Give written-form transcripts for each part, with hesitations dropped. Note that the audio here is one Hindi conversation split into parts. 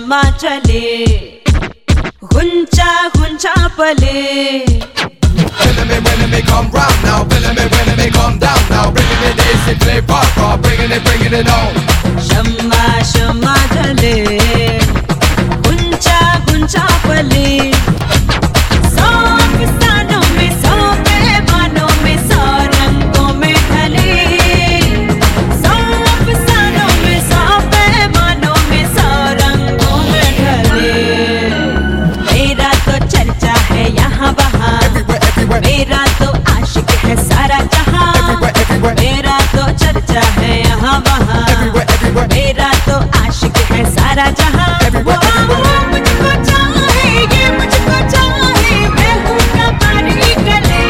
शम्मा चले, गुंचा गुंचा पले। When me come round now, when me come down now, bringing it easy, play pop, bringing it on. शम्मा शम्मा चले, गुंचा गुंचा पले। मेरा तो आशिक है सारा जहां, मेरा तो चर्चा है यहाँ वहाँ, मेरा तो आशिक है सारा जहां। मुझको चाहे ये मुझको चाहे, मैं हूँ कबाड़ी गले।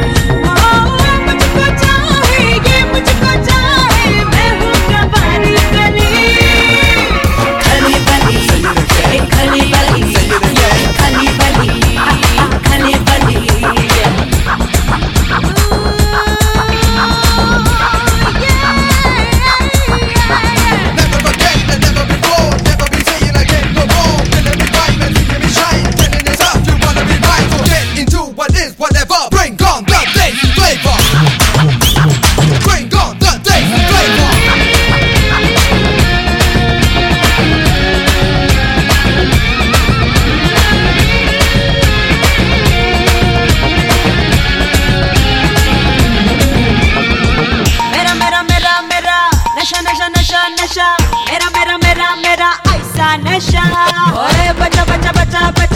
मुझको चाहे ये मुझको चाहे, मैं हूँ कबाड़ी गले। खली बली खली बली खली बली खली बली। नशा मेरा मेरा मेरा मेरा ऐसा नशा। ओए बचा बचा बचा बचा।